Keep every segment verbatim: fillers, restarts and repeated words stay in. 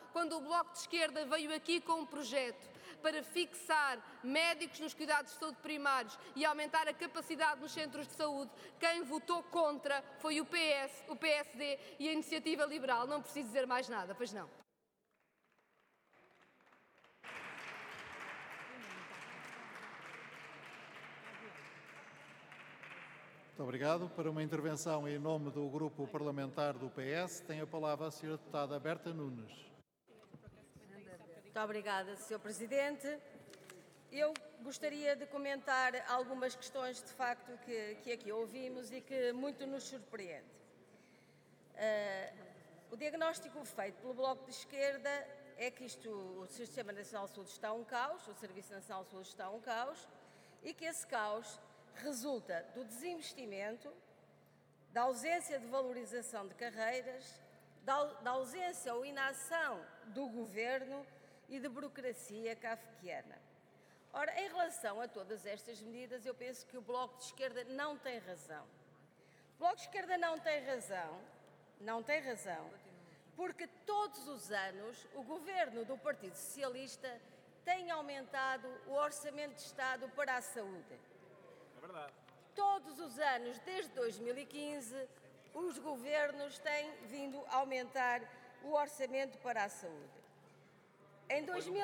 quando o Bloco de Esquerda veio aqui com um projeto para fixar médicos nos cuidados de saúde primários e aumentar a capacidade nos centros de saúde, quem votou contra foi o P S, o P S D e a Iniciativa Liberal. Não preciso dizer mais nada, pois não. Muito obrigado. Para uma intervenção em nome do Grupo Parlamentar do P S, tem a palavra a senhora Deputada Berta Nunes. Muito obrigada, senhor Presidente. Eu gostaria de comentar algumas questões, de facto, que, que aqui ouvimos e que muito nos surpreende. Uh, o diagnóstico feito pelo Bloco de Esquerda é que isto, o Sistema Nacional de Saúde está um caos, o Serviço Nacional de Saúde está um caos, e que esse caos resulta do desinvestimento, da ausência de valorização de carreiras, da, da ausência ou inação do Governo e de burocracia kafkiana. Ora, em relação a todas estas medidas, eu penso que o Bloco de Esquerda não tem razão. O Bloco de Esquerda não tem razão, não tem razão, porque todos os anos o Governo do Partido Socialista tem aumentado o Orçamento de Estado para a saúde. É verdade. Todos os anos, desde dois mil e quinze, os governos têm vindo a aumentar o orçamento para a saúde. Em, dois mil,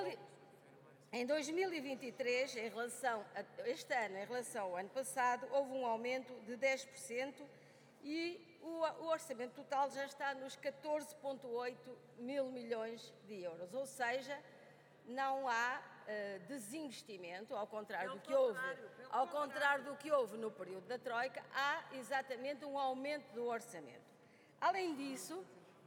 em dois mil e vinte e três, em relação a este ano, em relação ao ano passado, houve um aumento de dez por cento e o, o orçamento total já está nos catorze vírgula oito mil milhões de euros, ou seja, não há uh, desinvestimento, ao contrário do que houve, ao contrário do que houve no período da Troika, há exatamente um aumento do orçamento. Além disso,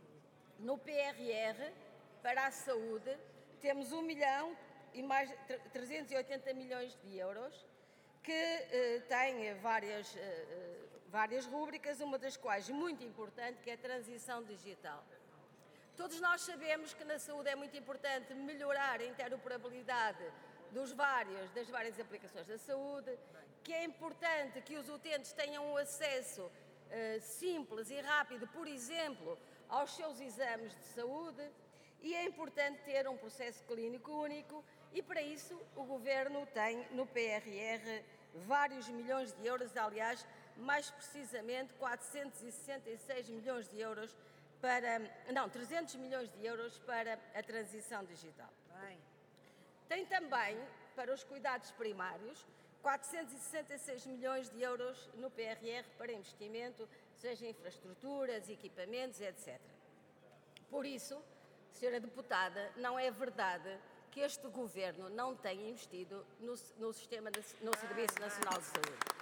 no P R R, para a saúde, temos um milhão e mais trezentos e oitenta milhões de euros, que uh, tem várias, uh, várias rúbricas, uma das quais muito importante, que é a transição digital. Todos nós sabemos que na saúde é muito importante melhorar a interoperabilidade dos vários, das várias aplicações da saúde, que é importante que os utentes tenham um acesso uh, simples e rápido, por exemplo, aos seus exames de saúde, e é importante ter um processo clínico único, e para isso o Governo tem no P R R vários milhões de euros, aliás, mais precisamente quatrocentos e sessenta e seis milhões de euros para, não, trezentos milhões de euros para a transição digital. Bem. Tem também, para os cuidados primários, quatrocentos e sessenta e seis milhões de euros no P R R para investimento, seja em infraestruturas, equipamentos, etcétera. Por isso, senhora Deputada, não é verdade que este Governo não tenha investido no, no, sistema, no Serviço Nacional de Saúde.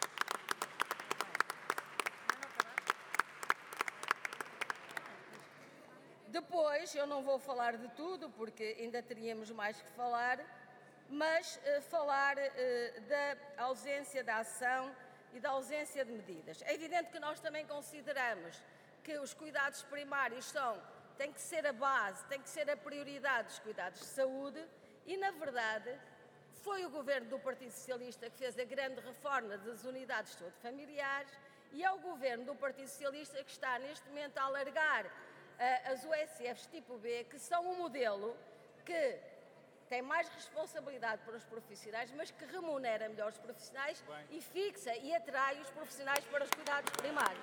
Depois, eu não vou falar de tudo, porque ainda teríamos mais que falar, mas uh, falar uh, da ausência da ação e da ausência de medidas. É evidente que nós também consideramos que os cuidados primários são, tem que ser a base, tem que ser a prioridade dos cuidados de saúde e, na verdade, foi o Governo do Partido Socialista que fez a grande reforma das unidades de saúde familiares e é o Governo do Partido Socialista que está, neste momento, a alargar as U S Fs tipo B, que são um modelo que tem mais responsabilidade para os profissionais, mas que remunera melhor os profissionais Bem. e fixa e atrai os profissionais para os cuidados primários.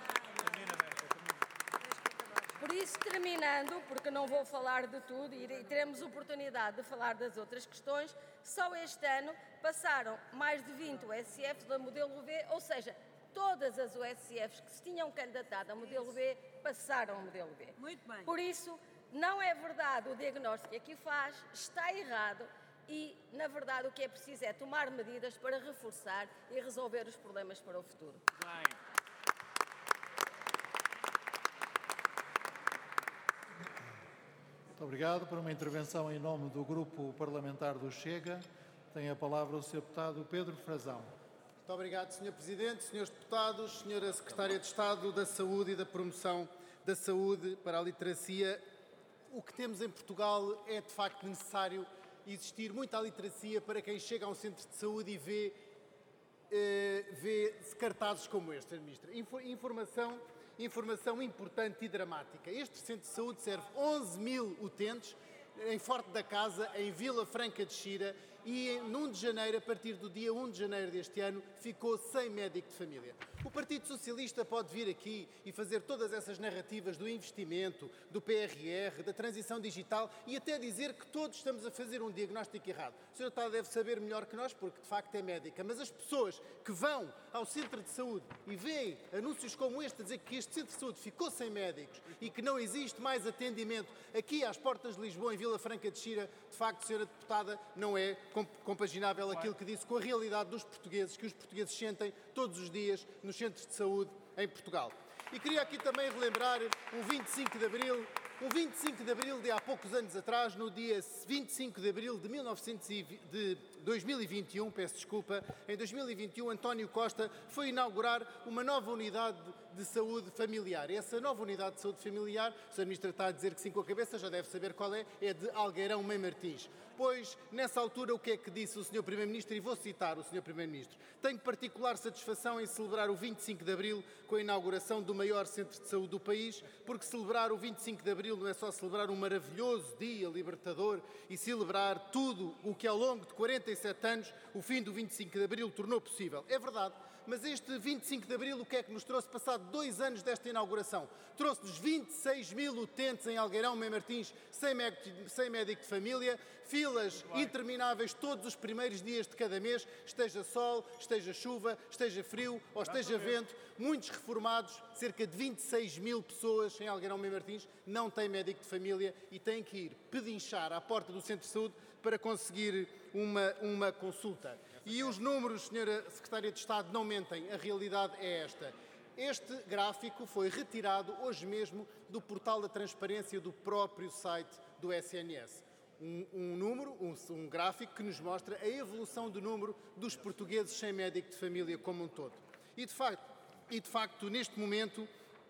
Por isso, terminando, porque não vou falar de tudo e teremos oportunidade de falar das outras questões, só este ano passaram mais de vinte U S Fs do modelo B, ou seja, todas as U S Fs que se tinham candidatado ao modelo B passaram ao modelo B. Muito bem. Por isso, não é verdade o diagnóstico que aqui faz, está errado e, na verdade, o que é preciso é tomar medidas para reforçar e resolver os problemas para o futuro. Bem. Muito obrigado. Para uma intervenção em nome do Grupo Parlamentar do Chega, tem a palavra o senhor Deputado Pedro Frazão. Muito obrigado, senhor Presidente, senhores Deputados, senhora Secretária de Estado da Saúde e da Promoção da Saúde para a Literacia. O que temos em Portugal é, de facto, necessário existir muita literacia para quem chega a um centro de saúde e vê, eh, vê cartazes como este, Ministra. Informação, informação importante e dramática. Este centro de saúde serve onze mil utentes em Forte da Casa, em Vila Franca de Xira, e em um de janeiro, a partir do dia um de janeiro deste ano, ficou sem médico de família. O Partido Socialista pode vir aqui e fazer todas essas narrativas do investimento, do P R R, da transição digital e até dizer que todos estamos a fazer um diagnóstico errado. A senhora Deputada deve saber melhor que nós, porque de facto é médica, mas as pessoas que vão ao centro de saúde e veem anúncios como este a dizer que este centro de saúde ficou sem médicos e que não existe mais atendimento aqui às portas de Lisboa, em Vila Franca de Xira, de facto, senhora Deputada, não é compaginável aquilo que disse com a realidade dos portugueses, que os portugueses sentem todos os dias nos centros de saúde em Portugal. E queria aqui também relembrar um vinte e cinco de Abril, um vinte e cinco de Abril de há poucos anos atrás, no dia vinte e cinco de Abril de, mil novecentos e vinte, de dois mil e vinte e um, peço desculpa, em dois mil e vinte e um, António Costa foi inaugurar uma nova unidade de saúde familiar. Essa nova unidade de saúde familiar, o senhor Ministro está a dizer que sim com a cabeça, já deve saber qual é, é de Algueirão Mãe Martins. Pois, nessa altura, o que é que disse o senhor Primeiro-Ministro? E vou citar o senhor Primeiro-Ministro. Tenho particular satisfação em celebrar o vinte e cinco de Abril com a inauguração do maior centro de saúde do país, porque celebrar o vinte e cinco de Abril não é só celebrar um maravilhoso dia libertador e celebrar tudo o que ao longo de quarenta e sete anos o fim do vinte e cinco de Abril tornou possível. É verdade. Mas este vinte e cinco de Abril, o que é que nos trouxe passado dois anos desta inauguração? Trouxe-nos vinte e seis mil utentes em Algueirão Mãe Martins sem médico, sem médico de família, filas intermináveis todos os primeiros dias de cada mês, esteja sol, esteja chuva, esteja frio ou esteja vento, muitos reformados, cerca de vinte e seis mil pessoas em Algueirão Mãe Martins não têm médico de família e têm que ir pedinchar à porta do centro de saúde para conseguir uma, uma consulta. E os números, senhora Secretária de Estado, não mentem, a realidade é esta. Este gráfico foi retirado hoje mesmo do portal da transparência do próprio site do S N S. Um, um número, um, um gráfico que nos mostra a evolução do número dos portugueses sem médico de família como um todo. E de facto, e de facto neste momento,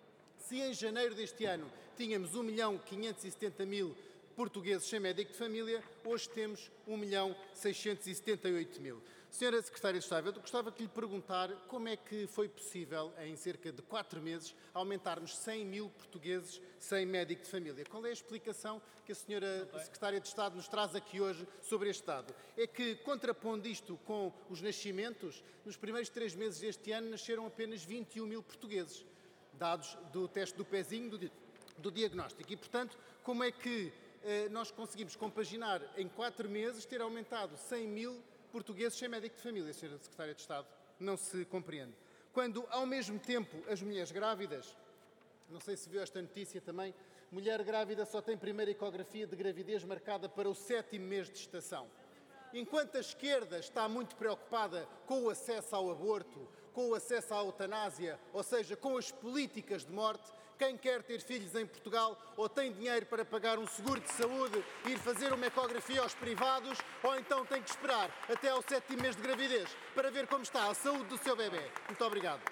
se em janeiro deste ano tínhamos um milhão quinhentos e setenta mil portugueses sem médico de família, hoje temos um milhão seiscentos e setenta e oito mil. Senhora Secretária de Estado, eu gostava de lhe perguntar como é que foi possível, em cerca de quatro meses, aumentarmos cem mil portugueses sem médico de família. Qual é a explicação que a senhora Secretária de Estado nos traz aqui hoje sobre este dado? É que, contrapondo isto com os nascimentos, nos primeiros três meses deste ano nasceram apenas vinte e um mil portugueses, dados do teste do pezinho, do, di do diagnóstico. E, portanto, como é que eh, nós conseguimos compaginar em quatro meses ter aumentado cem mil portugueses sem médico de família, senhora Secretária de Estado? Não se compreende. Quando, ao mesmo tempo, as mulheres grávidas, não sei se viu esta notícia também, mulher grávida só tem primeira ecografia de gravidez marcada para o sétimo mês de gestação. Enquanto a esquerda está muito preocupada com o acesso ao aborto, com o acesso à eutanásia, ou seja, com as políticas de morte, quem quer ter filhos em Portugal ou tem dinheiro para pagar um seguro de saúde e ir fazer uma ecografia aos privados, ou então tem que esperar até ao sétimo mês de gravidez para ver como está a saúde do seu bebê. Muito obrigado.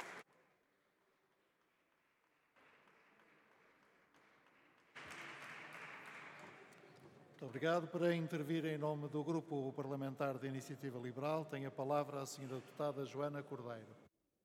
Muito obrigado. Para intervir em nome do Grupo Parlamentar da Iniciativa Liberal, tem a palavra a senhora Deputada Joana Cordeiro.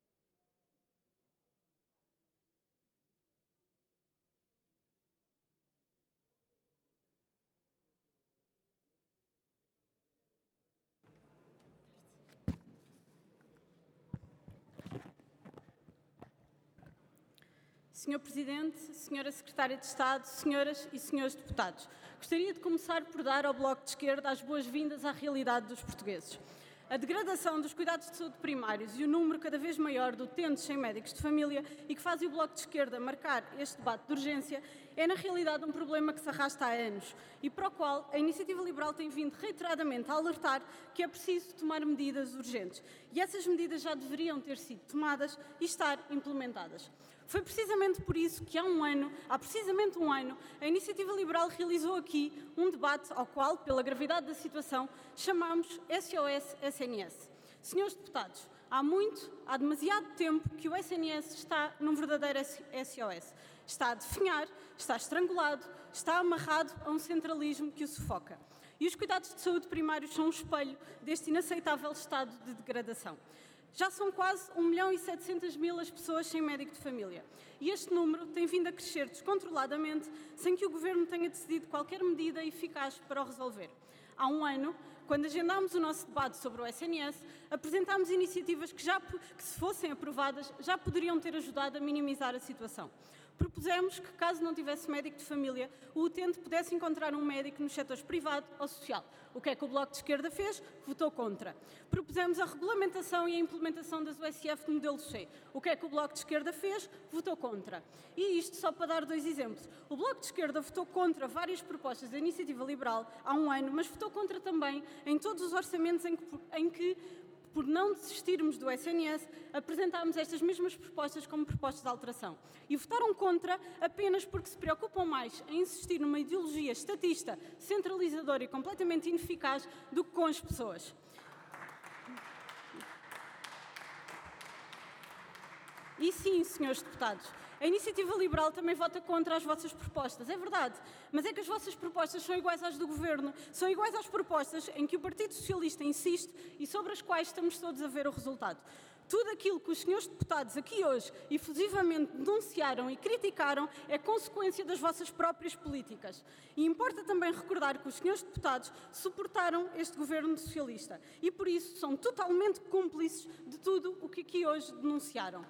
senhor Presidente, senhora Secretária de Estado, senhoras e senhores deputados, gostaria de começar por dar ao Bloco de Esquerda as boas-vindas à realidade dos portugueses. A degradação dos cuidados de saúde primários e o número cada vez maior de utentes sem médicos de família e que fazem o Bloco de Esquerda marcar este debate de urgência é, na realidade, um problema que se arrasta há anos e para o qual a Iniciativa Liberal tem vindo reiteradamente a alertar que é preciso tomar medidas urgentes. E essas medidas já deveriam ter sido tomadas e estar implementadas. Foi precisamente por isso que há um ano, há precisamente um ano, a Iniciativa Liberal realizou aqui um debate ao qual, pela gravidade da situação, chamamos S O S S N S. Senhores deputados, há muito, há demasiado tempo que o S N S está num verdadeiro S O S. Está a definhar, está estrangulado, está amarrado a um centralismo que o sufoca. E os cuidados de saúde primários são um espelho deste inaceitável estado de degradação. Já são quase um milhão e setecentas mil as pessoas sem médico de família. E este número tem vindo a crescer descontroladamente, sem que o Governo tenha decidido qualquer medida eficaz para o resolver. Há um ano, quando agendámos o nosso debate sobre o S N S, apresentámos iniciativas que, já, que, se fossem aprovadas, já poderiam ter ajudado a minimizar a situação. Propusemos que, caso não tivesse médico de família, o utente pudesse encontrar um médico nos setores privado ou social. O que é que o Bloco de Esquerda fez? Votou contra. Propusemos a regulamentação e a implementação das U S F no modelo C. O que é que o Bloco de Esquerda fez? Votou contra. E isto só para dar dois exemplos. O Bloco de Esquerda votou contra várias propostas da Iniciativa Liberal há um ano, mas votou contra também em todos os orçamentos em que, em que por não desistirmos do S N S, apresentámos estas mesmas propostas como propostas de alteração. E votaram contra apenas porque se preocupam mais em insistir numa ideologia estatista, centralizadora e completamente ineficaz do que com as pessoas. E sim, senhores deputados, a Iniciativa Liberal também vota contra as vossas propostas, é verdade, mas é que as vossas propostas são iguais às do Governo, são iguais às propostas em que o Partido Socialista insiste e sobre as quais estamos todos a ver o resultado. Tudo aquilo que os senhores deputados aqui hoje efusivamente denunciaram e criticaram é consequência das vossas próprias políticas. E importa também recordar que os senhores deputados suportaram este governo socialista e, por isso, são totalmente cúmplices de tudo o que aqui hoje denunciaram.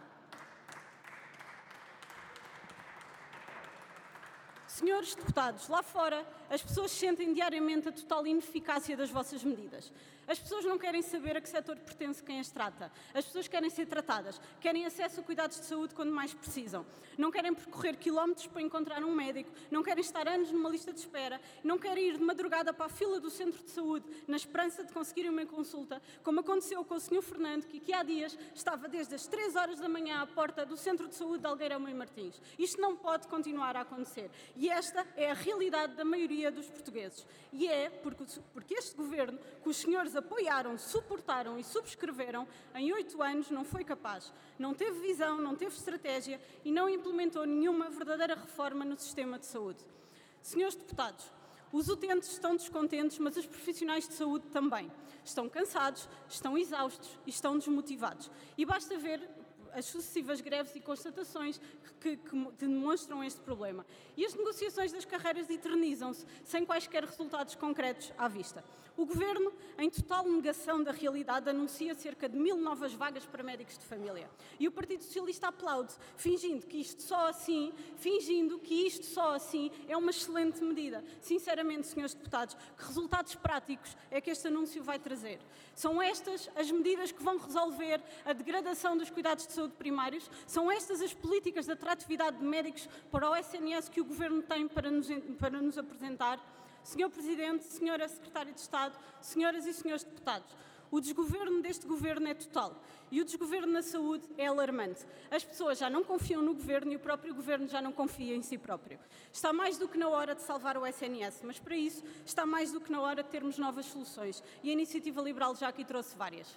Senhores deputados, lá fora, as pessoas sentem diariamente a total ineficácia das vossas medidas. As pessoas não querem saber a que setor pertence quem as trata. As pessoas querem ser tratadas, querem acesso a cuidados de saúde quando mais precisam. Não querem percorrer quilómetros para encontrar um médico, não querem estar anos numa lista de espera, não querem ir de madrugada para a fila do centro de saúde na esperança de conseguirem uma consulta, como aconteceu com o senhor Fernando, que aqui há dias estava desde as três horas da manhã à porta do centro de saúde de Algueirão e Martins. Isto não pode continuar a acontecer. E esta é a realidade da maioria dos portugueses. E é porque, porque este governo, que os senhores apoiaram, suportaram e subscreveram, em oito anos não foi capaz. Não teve visão, não teve estratégia e não implementou nenhuma verdadeira reforma no sistema de saúde. Senhores deputados, os utentes estão descontentes, mas os profissionais de saúde também. Estão cansados, estão exaustos e estão desmotivados. E basta ver as sucessivas greves e constatações que, que, que demonstram este problema. E as negociações das carreiras eternizam-se, sem quaisquer resultados concretos à vista. O Governo, em total negação da realidade, anuncia cerca de mil novas vagas para médicos de família. E o Partido Socialista aplaude, fingindo que isto só assim, fingindo que isto só assim é uma excelente medida. Sinceramente, senhores deputados, que resultados práticos é que este anúncio vai trazer? São estas as medidas que vão resolver a degradação dos cuidados de saúde primários? São estas as políticas de atratividade de médicos para o S N S que o Governo tem para nos, para nos apresentar? senhor Presidente, senhora Secretária de Estado, senhoras e senhores deputados, o desgoverno deste Governo é total e o desgoverno na saúde é alarmante. As pessoas já não confiam no Governo e o próprio Governo já não confia em si próprio. Está mais do que na hora de salvar o S N S, mas para isso está mais do que na hora de termos novas soluções e a Iniciativa Liberal já aqui trouxe várias.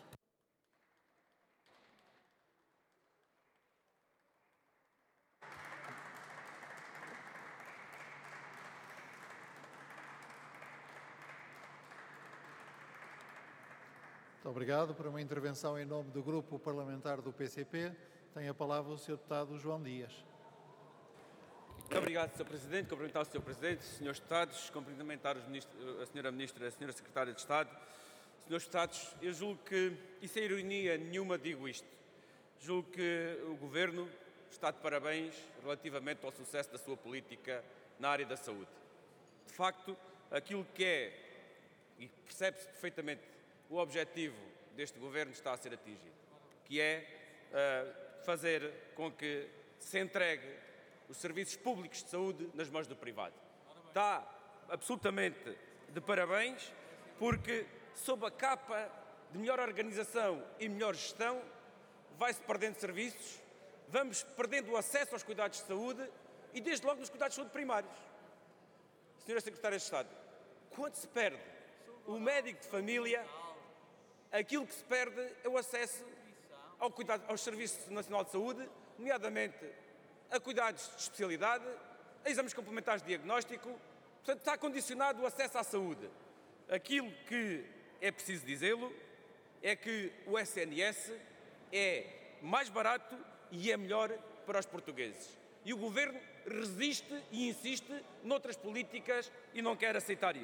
Muito obrigado. Para uma intervenção em nome do Grupo Parlamentar do P C P, tem a palavra o senhor Deputado João Dias. Muito obrigado, senhor Presidente. Cumprimentar o senhor Presidente, senhores Deputados, cumprimentar os ministros, a senhora Ministra e a senhora Secretária de Estado. Senhores Deputados, eu julgo que, e sem ironia nenhuma digo isto, julgo que o Governo está de parabéns relativamente ao sucesso da sua política na área da saúde. De facto, aquilo que é, e percebe-se perfeitamente, o objetivo deste Governo está a ser atingido, que é uh, fazer com que se entregue os serviços públicos de saúde nas mãos do privado. Está absolutamente de parabéns, porque sob a capa de melhor organização e melhor gestão, vai-se perdendo serviços, vamos perdendo o acesso aos cuidados de saúde e desde logo nos cuidados de saúde primários. senhora Secretária de Estado, quando se perde o médico de família, aquilo que se perde é o acesso ao cuidado, ao Serviço Nacional de Saúde, nomeadamente a cuidados de especialidade, a exames complementares de diagnóstico. Portanto, está condicionado o acesso à saúde. Aquilo que é preciso dizê-lo é que o S N S é mais barato e é melhor para os portugueses. E o Governo resiste e insiste noutras políticas e não quer aceitar isto.